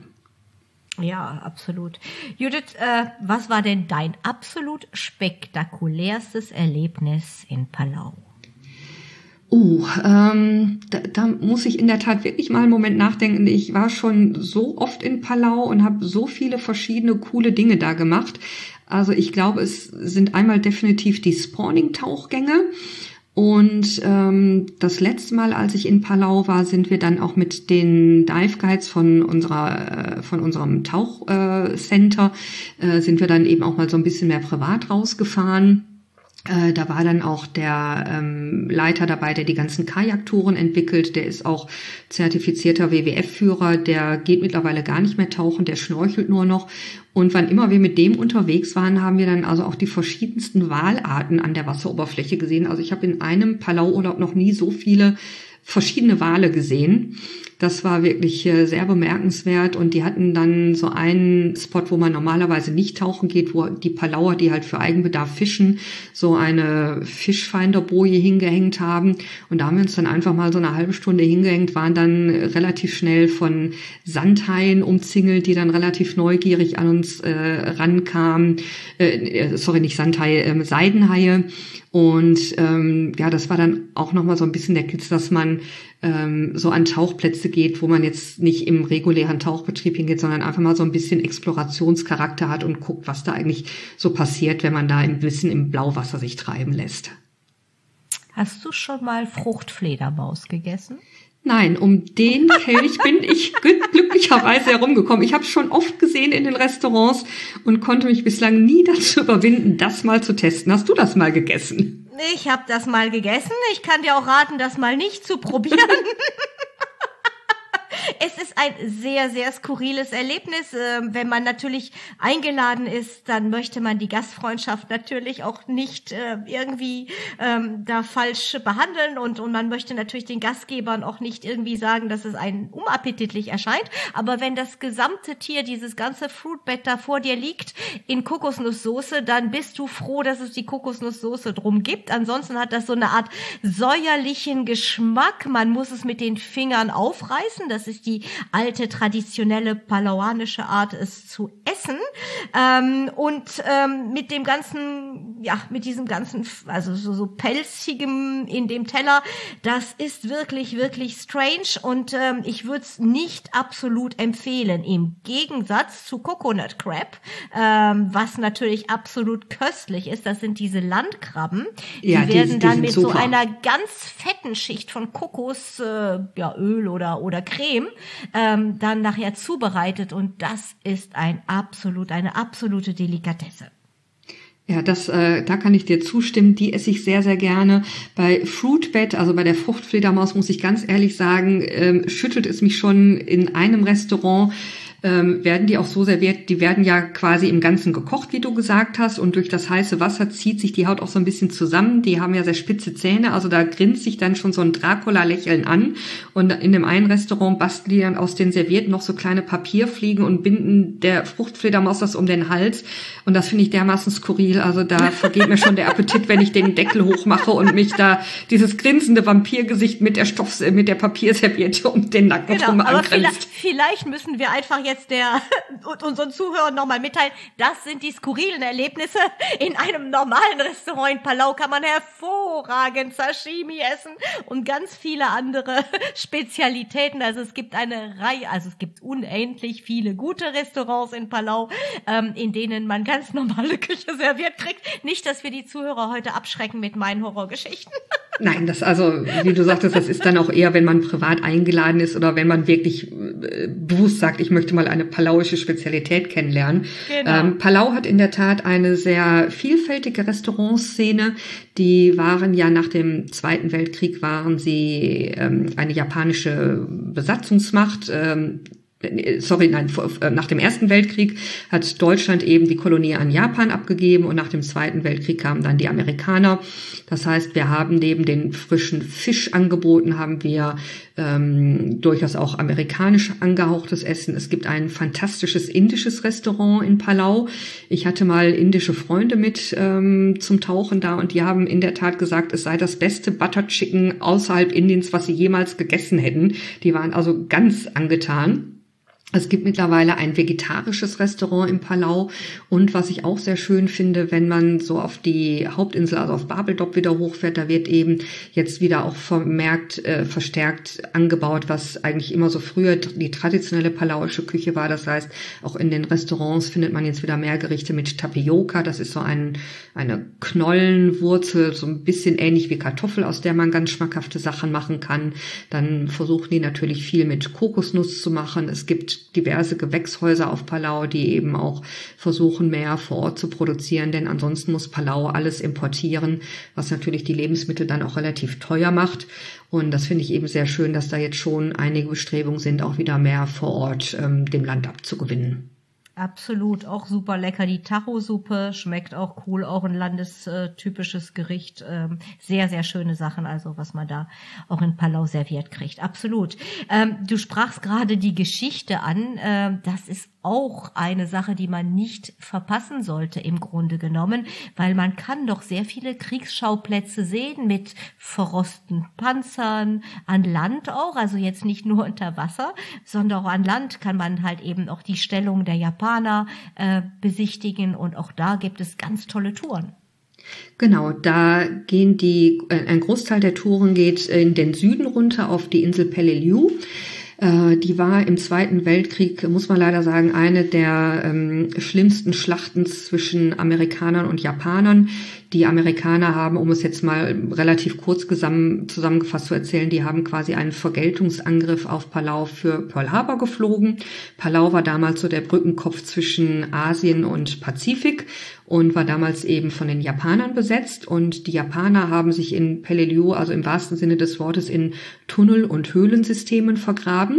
Ja, absolut. Judith, äh, was war denn dein absolut spektakulärstes Erlebnis in Palau? Oh, ähm, da, da muss ich in der Tat wirklich mal einen Moment nachdenken. Ich war schon so oft in Palau und habe so viele verschiedene coole Dinge da gemacht. Also ich glaube, es sind einmal definitiv die Spawning-Tauchgänge. Und ähm, das letzte Mal, als ich in Palau war, sind wir dann auch mit den Dive Guides von unserer äh, von unserem Tauchcenter äh, sind wir dann eben auch mal so ein bisschen mehr privat rausgefahren. Äh, da war dann auch der ähm, Leiter dabei, der die ganzen Kajaktouren entwickelt. Der ist auch zertifizierter W W F-Führer. Der geht mittlerweile gar nicht mehr tauchen, der schnorchelt nur noch. Und wann immer wir mit dem unterwegs waren, haben wir dann also auch die verschiedensten Walarten an der Wasseroberfläche gesehen. Also ich habe in einem Palau-Urlaub noch nie so viele verschiedene Wale gesehen. Das war wirklich äh, sehr bemerkenswert und die hatten dann so einen Spot, wo man normalerweise nicht tauchen geht, wo die Palauer, die halt für Eigenbedarf fischen, so eine Fischfinderboje hingehängt haben und da haben wir uns dann einfach mal so eine halbe Stunde hingehängt, waren dann relativ schnell von Sandhaien umzingelt, die dann relativ neugierig an uns äh, rankamen, äh, sorry, nicht Sandhaie, äh, Seidenhaie. Und ähm, ja, das war dann auch nochmal so ein bisschen der Kitz, dass man ähm, so an Tauchplätze geht, wo man jetzt nicht im regulären Tauchbetrieb hingeht, sondern einfach mal so ein bisschen Explorationscharakter hat und guckt, was da eigentlich so passiert, wenn man da ein bisschen im Blauwasser sich treiben lässt. Hast du schon mal Fruchtfledermaus gegessen? Nein, um den Kelch bin ich glücklicherweise herumgekommen. Ich habe es schon oft gesehen in den Restaurants und konnte mich bislang nie dazu überwinden, das mal zu testen. Hast du das mal gegessen? Ich habe das mal gegessen. Ich kann dir auch raten, das mal nicht zu probieren. Es ist ein sehr, sehr skurriles Erlebnis. Wenn man natürlich eingeladen ist, dann möchte man die Gastfreundschaft natürlich auch nicht irgendwie ähm, da falsch behandeln und, und man möchte natürlich den Gastgebern auch nicht irgendwie sagen, dass es einen unappetitlich erscheint. Aber wenn das gesamte Tier, dieses ganze Fruitbed da vor dir liegt in Kokosnusssoße, dann bist du froh, dass es die Kokosnusssoße drum gibt. Ansonsten hat das so eine Art säuerlichen Geschmack. Man muss es mit den Fingern aufreißen. Das ist die alte, traditionelle palauanische Art, es zu essen. essen. Ähm, und ähm, mit dem ganzen, ja, mit diesem ganzen, also so, so pelzigem in dem Teller, das ist wirklich, wirklich strange und ähm, ich würde es nicht absolut empfehlen. Im Gegensatz zu Coconut Crab, ähm, was natürlich absolut köstlich ist, das sind diese Landkrabben. Die ja, werden die, die dann mit super. so einer ganz fetten Schicht von Kokos, äh, ja, Öl oder, oder Creme, ähm, dann nachher zubereitet und das ist ein absolut, eine absolute Delikatesse. Ja, das, äh, da kann ich dir zustimmen. Die esse ich sehr, sehr gerne. Bei Fruitbat, also bei der Fruchtfledermaus, muss ich ganz ehrlich sagen, ähm, schüttelt es mich schon in einem Restaurant. Ähm, werden die auch so serviert, die werden ja quasi im Ganzen gekocht, wie du gesagt hast, und durch das heiße Wasser zieht sich die Haut auch so ein bisschen zusammen. Die haben ja sehr spitze Zähne, also da grinst sich dann schon so ein Dracula-Lächeln an. Und in dem einen Restaurant basteln die dann aus den Servietten noch so kleine Papierfliegen und binden der Fruchtfledermaus das um den Hals. Und das finde ich dermaßen skurril. Also da vergeht mir schon der Appetit, wenn ich den Deckel hochmache und mich da dieses grinsende Vampirgesicht mit der Stoff, mit der Papierserviette um den Nacken genau, drum aber angrinst. Vielleicht, vielleicht müssen wir einfach jetzt der und unseren Zuhörern nochmal mitteilen, das sind die skurrilen Erlebnisse. In einem normalen Restaurant in Palau kann man hervorragend Sashimi essen und ganz viele andere Spezialitäten. Also es gibt eine Reihe, also es gibt unendlich viele gute Restaurants in Palau, ähm, in denen man ganz normale Küche serviert kriegt. Nicht, dass wir die Zuhörer heute abschrecken mit meinen Horrorgeschichten. Nein, das also, wie du sagtest, das ist dann auch eher, wenn man privat eingeladen ist oder wenn man wirklich äh, bewusst sagt, ich möchte mal eine palauische Spezialität kennenlernen. Genau. Ähm, Palau hat in der Tat eine sehr vielfältige Restaurantszene. Die waren ja nach dem Zweiten Weltkrieg waren sie ähm, eine japanische Besatzungsmacht. Ähm, Sorry, nein, nach dem Ersten Weltkrieg hat Deutschland eben die Kolonie an Japan abgegeben und nach dem Zweiten Weltkrieg kamen dann die Amerikaner. Das heißt, wir haben neben den frischen Fisch angeboten, haben wir ähm, durchaus auch amerikanisch angehauchtes Essen. Es gibt ein fantastisches indisches Restaurant in Palau. Ich hatte mal indische Freunde mit ähm, zum Tauchen da und die haben in der Tat gesagt, es sei das beste Butter Chicken außerhalb Indiens, was sie jemals gegessen hätten. Die waren also ganz angetan. Es gibt mittlerweile ein vegetarisches Restaurant in Palau und was ich auch sehr schön finde, wenn man so auf die Hauptinsel, also auf Babeldop wieder hochfährt, da wird eben jetzt wieder auch vermerkt, äh, verstärkt angebaut, was eigentlich immer so früher die traditionelle palauische Küche war. Das heißt, auch in den Restaurants findet man jetzt wieder mehr Gerichte mit Tapioca. Das ist so ein, eine Knollenwurzel, so ein bisschen ähnlich wie Kartoffel, aus der man ganz schmackhafte Sachen machen kann. Dann versuchen die natürlich viel mit Kokosnuss zu machen. Es gibt diverse Gewächshäuser auf Palau, die eben auch versuchen, mehr vor Ort zu produzieren, denn ansonsten muss Palau alles importieren, was natürlich die Lebensmittel dann auch relativ teuer macht. Und das finde ich eben sehr schön, dass da jetzt schon einige Bestrebungen sind, auch wieder mehr vor Ort ähm, dem Land abzugewinnen. Absolut, auch super lecker. Die Tacho-Suppe schmeckt auch cool, auch ein landestypisches Gericht. Ähm, sehr, sehr schöne Sachen, also was man da auch in Palau serviert kriegt. Absolut. Ähm, du sprachst gerade die Geschichte an. Ähm, das ist auch eine Sache, die man nicht verpassen sollte im Grunde genommen, weil man kann doch sehr viele Kriegsschauplätze sehen mit verrosteten Panzern, an Land auch, also jetzt nicht nur unter Wasser, sondern auch an Land kann man halt eben auch die Stellung der Japaner äh, besichtigen und auch da gibt es ganz tolle Touren. Genau, da gehen die, ein Großteil der Touren geht in den Süden runter auf die Insel Peleliu. Die war im Zweiten Weltkrieg, muss man leider sagen, eine der ähm, schlimmsten Schlachten zwischen Amerikanern und Japanern. Die Amerikaner haben, um es jetzt mal relativ kurz zusammen, zusammengefasst zu erzählen, die haben quasi einen Vergeltungsangriff auf Palau für Pearl Harbor geflogen. Palau war damals so der Brückenkopf zwischen Asien und Pazifik und war damals eben von den Japanern besetzt. Und die Japaner haben sich in Peleliu, also im wahrsten Sinne des Wortes, in Tunnel- und Höhlensystemen vergraben.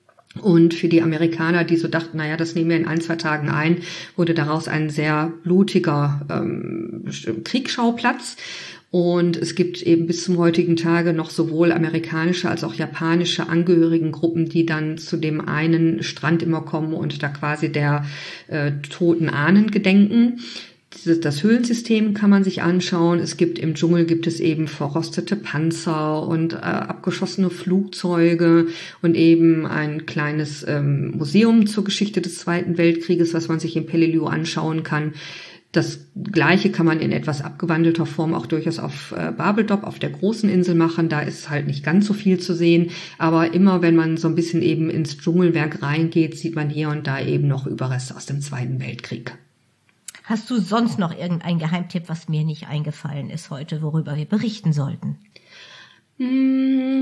Und für die Amerikaner, die so dachten, naja, das nehmen wir in ein, zwei Tagen ein, wurde daraus ein sehr blutiger ähm, Kriegsschauplatz. Und es gibt eben bis zum heutigen Tage noch sowohl amerikanische als auch japanische Angehörigengruppen, die dann zu dem einen Strand immer kommen und da quasi der äh, toten Ahnen gedenken. Das Höhlensystem kann man sich anschauen. Es gibt im Dschungel gibt es eben verrostete Panzer und äh, abgeschossene Flugzeuge und eben ein kleines ähm, Museum zur Geschichte des Zweiten Weltkrieges, was man sich in Peleliu anschauen kann. Das Gleiche kann man in etwas abgewandelter Form auch durchaus auf äh, Babeldop, auf der großen Insel machen. Da ist halt nicht ganz so viel zu sehen. Aber immer, wenn man so ein bisschen eben ins Dschungelwerk reingeht, sieht man hier und da eben noch Überreste aus dem Zweiten Weltkrieg. Hast du sonst noch irgendeinen Geheimtipp, was mir nicht eingefallen ist heute, worüber wir berichten sollten? Hm,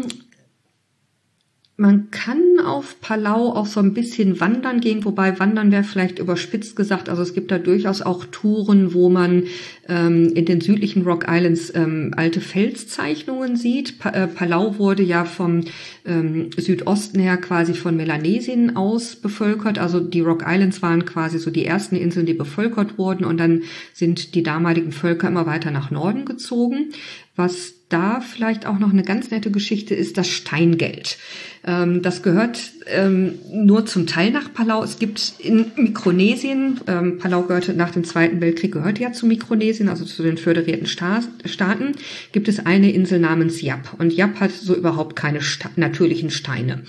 man kann auf Palau auch so ein bisschen wandern gehen, wobei wandern wäre vielleicht überspitzt gesagt. Also es gibt da durchaus auch Touren, wo man ähm, in den südlichen Rock Islands ähm, alte Felszeichnungen sieht. Pa- äh, Palau wurde ja vom ähm, Südosten her quasi von Melanesien aus bevölkert. Also die Rock Islands waren quasi so die ersten Inseln, die bevölkert wurden. Und dann sind die damaligen Völker immer weiter nach Norden gezogen. Was da vielleicht auch noch eine ganz nette Geschichte ist, das Steingeld. Ähm, das gehört ähm, nur zum Teil nach Palau. Es gibt in Mikronesien, ähm, Palau gehörte nach dem Zweiten Weltkrieg, gehörte ja zu Mikronesien, also zu den föderierten Sta- Staaten, gibt es eine Insel namens Yap. Und Yap hat so überhaupt keine sta- natürlichen Steine.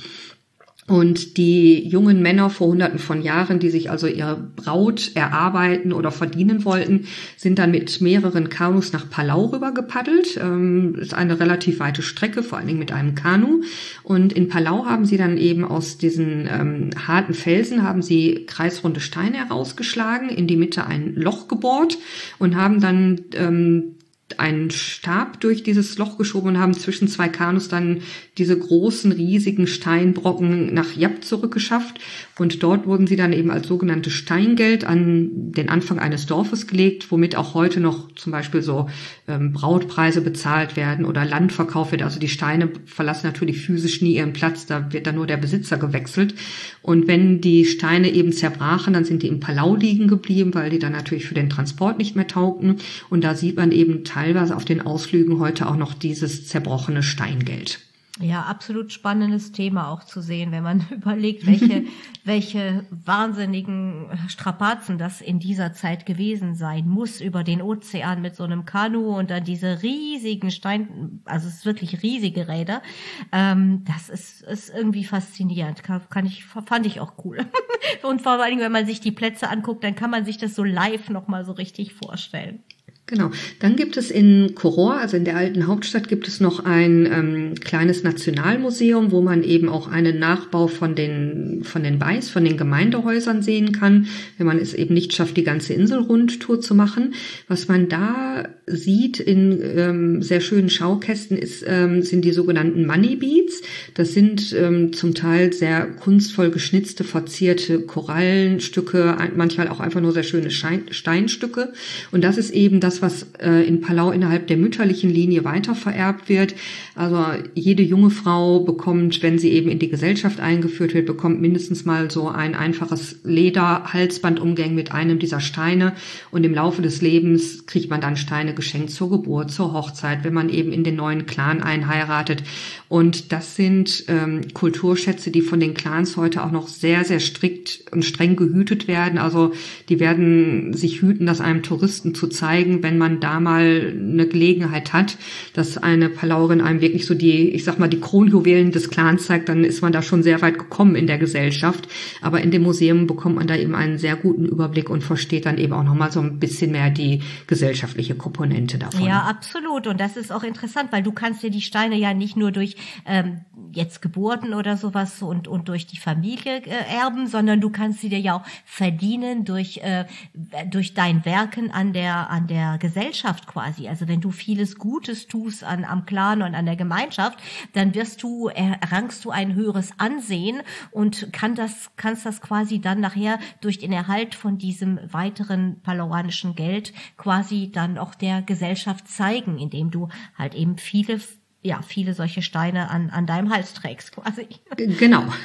Und die jungen Männer vor Hunderten von Jahren, die sich also ihre Braut erarbeiten oder verdienen wollten, sind dann mit mehreren Kanus nach Palau rüber gepaddelt. Ähm, ist eine relativ weite Strecke, vor allen Dingen mit einem Kanu. Und in Palau haben sie dann eben aus diesen ähm, harten Felsen haben sie kreisrunde Steine herausgeschlagen, in die Mitte ein Loch gebohrt und haben dann ähm, einen Stab durch dieses Loch geschoben und haben zwischen zwei Kanus dann diese großen, riesigen Steinbrocken nach Yap zurückgeschafft. Und dort wurden sie dann eben als sogenannte Steingeld an den Anfang eines Dorfes gelegt, womit auch heute noch zum Beispiel so ähm, Brautpreise bezahlt werden oder Land verkauft wird. Also die Steine verlassen natürlich physisch nie ihren Platz, da wird dann nur der Besitzer gewechselt. Und wenn die Steine eben zerbrachen, dann sind die im Palau liegen geblieben, weil die dann natürlich für den Transport nicht mehr taugten. Und da sieht man eben teilweise auf den Ausflügen heute auch noch dieses zerbrochene Steingeld. Ja, absolut spannendes Thema auch zu sehen, wenn man überlegt, welche, welche wahnsinnigen Strapazen das in dieser Zeit gewesen sein muss, über den Ozean mit so einem Kanu und dann diese riesigen Stein, also es ist wirklich riesige Räder. Ähm, das ist, ist irgendwie faszinierend, kann, kann ich, fand ich auch cool. Und vor allen Dingen, wenn man sich die Plätze anguckt, dann kann man sich das so live nochmal so richtig vorstellen. Genau. Dann gibt es in Koror, also in der alten Hauptstadt, gibt es noch ein ähm, kleines Nationalmuseum, wo man eben auch einen Nachbau von den von den Bais, von den Gemeindehäusern sehen kann, wenn man es eben nicht schafft, die ganze Inselrundtour zu machen. Was man da sieht in ähm, sehr schönen Schaukästen ist, ähm, sind die sogenannten Money Beads. Das sind ähm, zum Teil sehr kunstvoll geschnitzte, verzierte Korallenstücke, manchmal auch einfach nur sehr schöne Schein- Steinstücke. Und das ist eben das, was äh, in Palau innerhalb der mütterlichen Linie weitervererbt wird. Also jede junge Frau bekommt, wenn sie eben in die Gesellschaft eingeführt wird, bekommt mindestens mal so ein einfaches Lederhalsbandumgänge mit einem dieser Steine. Und im Laufe des Lebens kriegt man dann Steine geschenkt zur Geburt, zur Hochzeit, wenn man eben in den neuen Clan einheiratet. Und das sind ähm, Kulturschätze, die von den Clans heute auch noch sehr, sehr strikt und streng gehütet werden. Also die werden sich hüten, das einem Touristen zu zeigen, wenn man da mal eine Gelegenheit hat, dass eine Palauerin einem wirklich so die, ich sag mal, die Kronjuwelen des Clans zeigt, dann ist man da schon sehr weit gekommen in der Gesellschaft. Aber in dem Museum bekommt man da eben einen sehr guten Überblick und versteht dann eben auch nochmal so ein bisschen mehr die gesellschaftliche Komponente davon. Ja, absolut. Und das ist auch interessant, weil du kannst dir die Steine ja nicht nur durch ähm, jetzt Geburten oder sowas und und durch die Familie äh, erben, sondern du kannst sie dir ja auch verdienen durch äh, durch dein Werken an der an der Gesellschaft quasi. Also wenn du vieles Gutes tust an am Clan und an der Gemeinschaft, dann wirst du errangst du ein höheres Ansehen und kann das kannst das quasi dann nachher durch den Erhalt von diesem weiteren palauanischen Geld quasi dann auch der Gesellschaft zeigen, indem du halt eben viele ja viele solche Steine an an deinem Hals trägst quasi. Genau.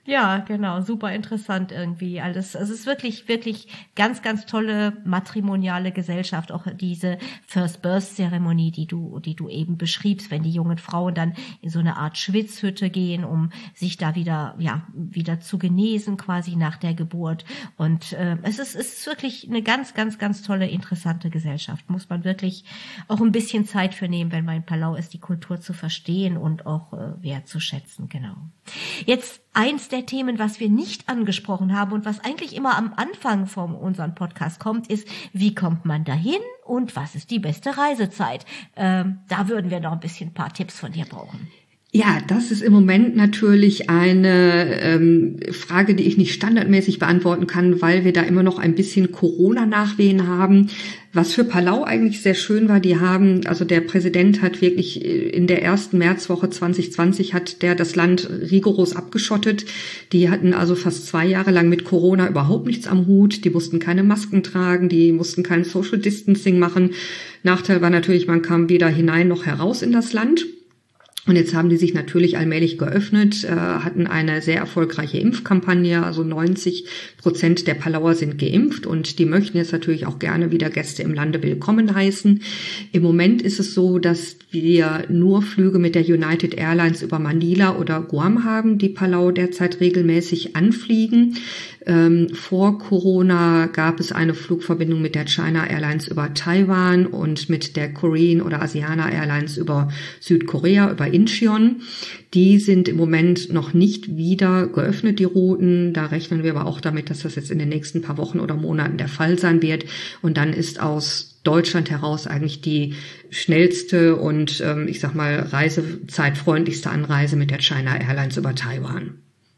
Ja, genau, super interessant irgendwie alles. Es ist wirklich, wirklich ganz, ganz tolle matrimoniale Gesellschaft. Auch diese First Birth Zeremonie, die du, die du eben beschriebst, wenn die jungen Frauen dann in so eine Art Schwitzhütte gehen, um sich da wieder, ja, wieder zu genesen quasi nach der Geburt. Und äh, es ist, es ist wirklich eine ganz, ganz, ganz tolle, interessante Gesellschaft. Muss man wirklich auch ein bisschen Zeit für nehmen, wenn man in Palau ist, die Kultur zu verstehen und auch äh, wertzuschätzen. Genau. Jetzt eins der Themen, was wir nicht angesprochen haben und was eigentlich immer am Anfang von unserem Podcast kommt, ist, wie kommt man dahin und was ist die beste Reisezeit? Ähm, da würden wir noch ein bisschen ein paar Tipps von dir brauchen. Ja, das ist im Moment natürlich eine ähm, Frage, die ich nicht standardmäßig beantworten kann, weil wir da immer noch ein bisschen Corona-Nachwehen haben. Was für Palau eigentlich sehr schön war, die haben, also der Präsident hat wirklich in der ersten Märzwoche zwanzig zwanzig hat der das Land rigoros abgeschottet. Die hatten also fast zwei Jahre lang mit Corona überhaupt nichts am Hut. Die mussten keine Masken tragen, die mussten kein Social Distancing machen. Nachteil war natürlich, man kam weder hinein noch heraus in das Land. Und jetzt haben die sich natürlich allmählich geöffnet, äh, hatten eine sehr erfolgreiche Impfkampagne, also neunzig Prozent der Palauer sind geimpft und die möchten jetzt natürlich auch gerne wieder Gäste im Lande willkommen heißen. Im Moment ist es so, dass wir nur Flüge mit der United Airlines über Manila oder Guam haben, die Palau derzeit regelmäßig anfliegen. Ähm, vor Corona gab es eine Flugverbindung mit der China Airlines über Taiwan und mit der Korean oder Asiana Airlines über Südkorea, über Incheon. Die sind im Moment noch nicht wieder geöffnet, die Routen. Da rechnen wir aber auch damit, dass das jetzt in den nächsten paar Wochen oder Monaten der Fall sein wird. Und dann ist aus Deutschland heraus eigentlich die schnellste und ähm, ich sag mal reisezeitfreundlichste Anreise mit der China Airlines über Taiwan.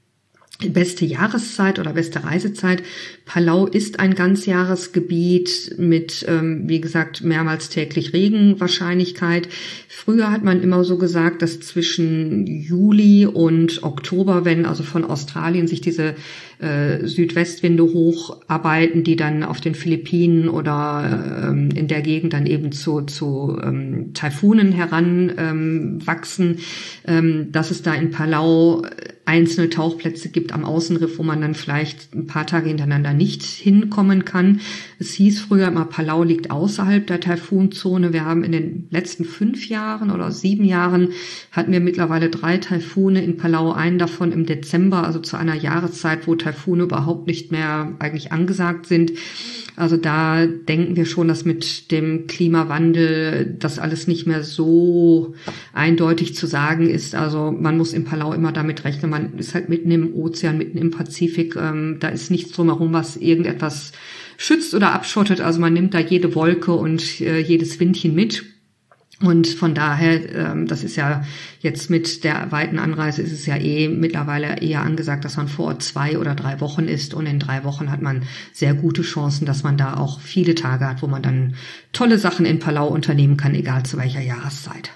Beste Jahreszeit oder beste Reisezeit. Palau ist ein Ganzjahresgebiet mit, ähm, wie gesagt, mehrmals täglich Regenwahrscheinlichkeit. Früher hat man immer so gesagt, dass zwischen Juli und Oktober, wenn also von Australien sich diese äh, Südwestwinde hocharbeiten, die dann auf den Philippinen oder ähm, in der Gegend dann eben zu, zu ähm, Taifunen heranwachsen, ähm, dass es da in Palau einzelne Tauchplätze gibt am Außenriff, wo man dann vielleicht ein paar Tage hintereinander nicht hinkommen kann. Es hieß früher immer, Palau liegt außerhalb der Taifunzone. Wir haben in den letzten fünf Jahren oder sieben Jahren hatten wir mittlerweile drei Taifune in Palau, einen davon im Dezember, also zu einer Jahreszeit, wo Taifune überhaupt nicht mehr eigentlich angesagt sind. Also da denken wir schon, dass mit dem Klimawandel das alles nicht mehr so eindeutig zu sagen ist. Also man muss in Palau immer damit rechnen, man ist halt mitten im Ozean, mitten im Pazifik. Ähm, da ist nichts drumherum, was irgendetwas schützt oder abschottet. Also man nimmt da jede Wolke und äh, jedes Windchen mit. Und von daher, ähm, das ist ja jetzt mit der weiten Anreise ist es ja eh mittlerweile eher angesagt, dass man vor Ort zwei oder drei Wochen ist. Und in drei Wochen hat man sehr gute Chancen, dass man da auch viele Tage hat, wo man dann tolle Sachen in Palau unternehmen kann, egal zu welcher Jahreszeit.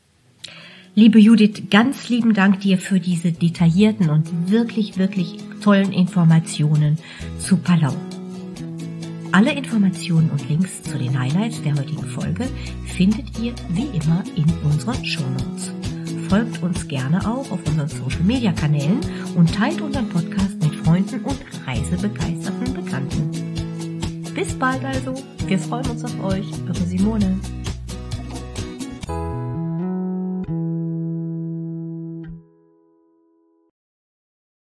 Liebe Judith, ganz lieben Dank dir für diese detaillierten und wirklich, wirklich tollen Informationen zu Palau. Alle Informationen und Links zu den Highlights der heutigen Folge findet ihr wie immer in unseren Shownotes. Folgt uns gerne auch auf unseren Social-Media-Kanälen und teilt unseren Podcast mit Freunden und reisebegeisterten Bekannten. Bis bald also, wir freuen uns auf euch, eure Simone.